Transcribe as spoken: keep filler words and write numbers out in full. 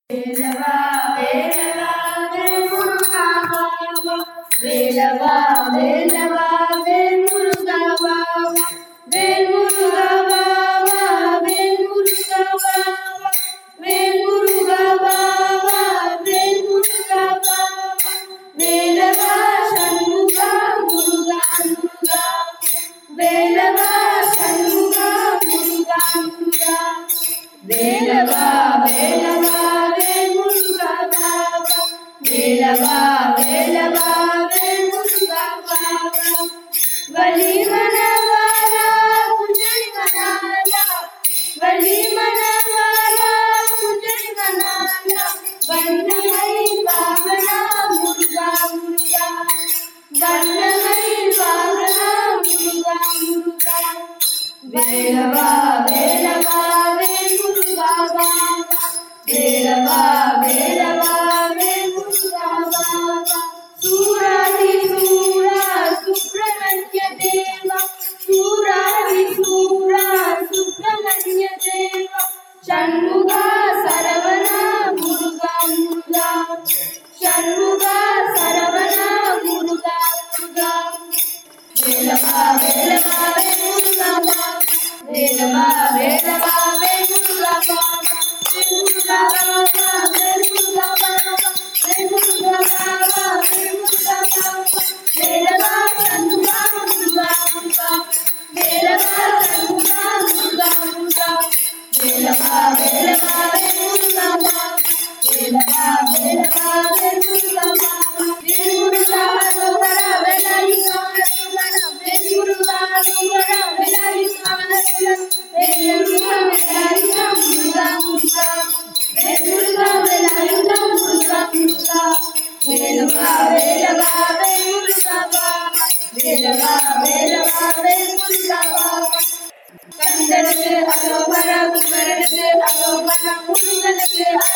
வேலவா வேலவா வேல் முருகா வாவா, வேலவா வேலவா வேல் முருகா வாவா, வேல் முருகா வாவா, வேல் முருகா வாவா, வேல் முருகா வாவா, வேல் முருகா வாவா, வேலவா சண்முகா முருகா முருகா, வேலவா சண்முகா முருகா முருகா, வேலவா வேலவா வேல் முருகா வாவா, வேலவா வேலவா வேல் முருகா வாவா, வலி மனவாளா குஞ்சை மணாலா, வலி மனவாளா குஞ்சை மணாலா, வண்ணமை வாகனா முருகா முருகா, வண்ணமை வாகனா முருகா முருகா, வேலவா வேலவா வேல் முருகா வாவா, வேலவா வேலவா வேல் முருகா வாவா, சூராதி சூரா சுப்பிரமணிய தேவா, சூராதி சூரா சுப்பிரமணிய தேவா, சண்முகா சரவணா முருகா முருகா, சண்முகா சரவணா முருகா முருகா, வேலவா வேலவா வேல் முருகா வாவா, வேலவா வேலவா வேல் முருகா வாவா, வேல் முருகா வாவா, வேல் முருகா வாவா, வேல் முருகா வாவா, வேல் முருகா வாவா, வேலவா சண்முகா முருகா முருகா, வேலவா சண்முகா முருகா முருகா, வேலவா வேலவா வேல் முருகா வாவா, வேலவா வேலவா வேல் முருகா வாவா, வேல் முருகா அரோகரா வேலாயுதா அரோகரா, வேல் முருகா அரோகரா வேலாயுதா அரோகரா, வேல் முருகா வேலாயுதா முருகா முருகா, வேல் முருகா வேலாயுதா முருகா முருகா, வேலவா வேலவா வேல் முருகா வாவா, வேலவா வேலவா வேல் முருகா வாவா, கந்தனுக்கு அரோகரா குமரனுக்கு அரோகரா முருகனுக்கு